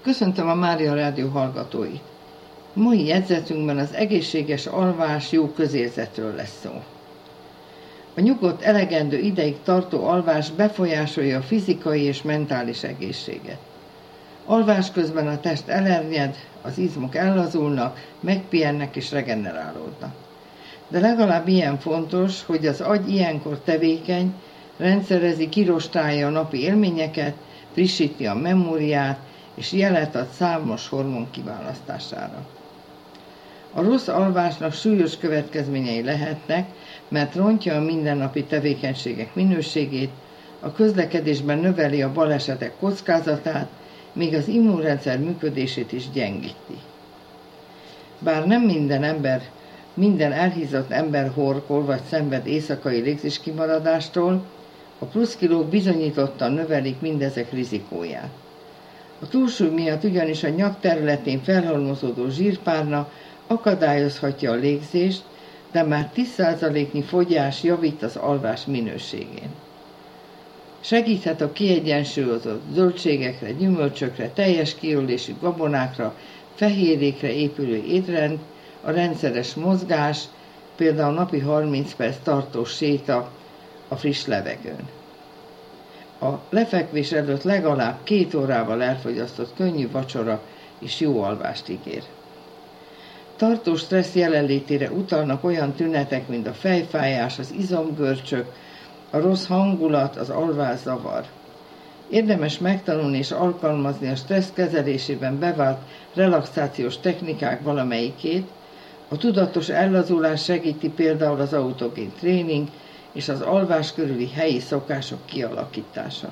Köszöntöm a Mária Rádió hallgatóit! Mai jegyzetünkben az egészséges alvás jó közérzetről lesz szó. A nyugodt, elegendő ideig tartó alvás befolyásolja a fizikai és mentális egészséget. Alvás közben a test elernyed, az izmok ellazulnak, megpihennek és regenerálódnak. De legalább ilyen fontos, hogy az agy ilyenkor tevékeny, rendszerezi, kirostálja a napi élményeket, frissíti a memóriát, és jelet ad számos hormon kiválasztására. A rossz alvásnak súlyos következményei lehetnek, mert rontja a mindennapi tevékenységek minőségét, a közlekedésben növeli a balesetek kockázatát, még az immunrendszer működését is gyengíti. Bár nem minden elhízott ember horkol vagy szenved éjszakai légzéskimaradástól, a pluszkilók bizonyítottan növelik mindezek rizikóját. A túlsúly miatt ugyanis a nyak területén felhalmozódó zsírpárna akadályozhatja a légzést, de már 10%-nyi fogyás javít az alvás minőségén. Segíthet a kiegyensúlyozott zöldségekre, gyümölcsökre, teljes kiölésű gabonákra, fehérjékre épülő étrend, a rendszeres mozgás, például napi 30 perc tartós séta a friss levegőn. A lefekvés előtt legalább 2 órával elfogyasztott könnyű vacsora is jó alvást ígér. Tartós stressz jelenlétére utalnak olyan tünetek, mint a fejfájás, az izomgörcsök, a rossz hangulat, az alvászavar. Érdemes megtanulni és alkalmazni a stressz kezelésében bevált relaxációs technikák valamelyikét. A tudatos ellazulás segíti például az autogén tréning és az alvás körüli helyi szokások kialakítása.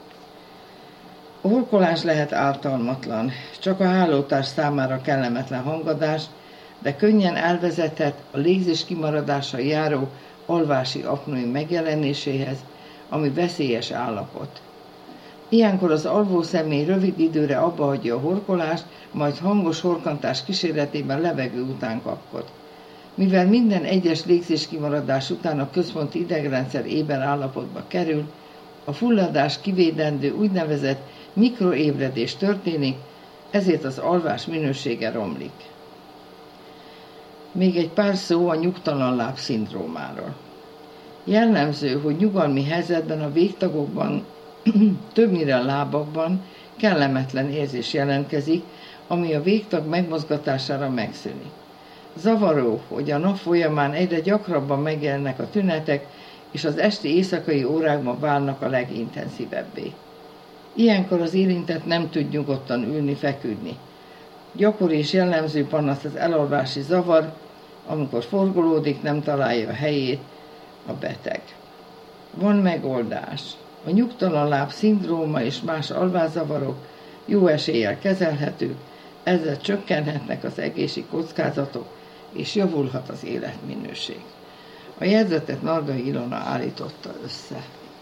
A horkolás lehet ártalmatlan, csak a hálótárs számára kellemetlen hangadás, de könnyen elvezethet a légzés kimaradással járó alvási apnoé megjelenéséhez, ami veszélyes állapot. Ilyenkor az alvó személy rövid időre abbahagyja a horkolást, majd hangos horkantás kíséretében levegő után kapkod. Mivel minden egyes légzéskimaradás után a központi idegrendszer éber állapotba kerül, a fulladás kivédendő úgynevezett mikroébredés történik, ezért az alvás minősége romlik. Még egy pár szó a nyugtalan láb szindrómáról. Jellemző, hogy nyugalmi helyzetben a végtagokban, többnyire a lábakban kellemetlen érzés jelentkezik, ami a végtag megmozgatására megszűnik. Zavaró, hogy a nap folyamán egyre gyakrabban megjelennek a tünetek, és az esti éjszakai órákban válnak a legintenzívebbé. Ilyenkor az érintett nem tud nyugodtan ülni, feküdni. Gyakori és jellemző panasz az elalvási zavar, amikor forgolódik, nem találja a helyét a beteg. Van megoldás. A nyugtalan láb szindróma és más alvászavarok jó eséllyel kezelhetők, ezzel csökkenhetnek az egészségi kockázatok, és javulhat az életminőség. A jegyzetet Nardai Ilona állította össze.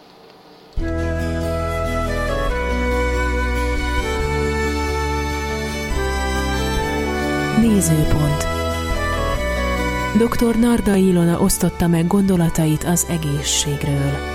Nézőpont. Dr. Nardai Ilona osztotta meg gondolatait az egészségről.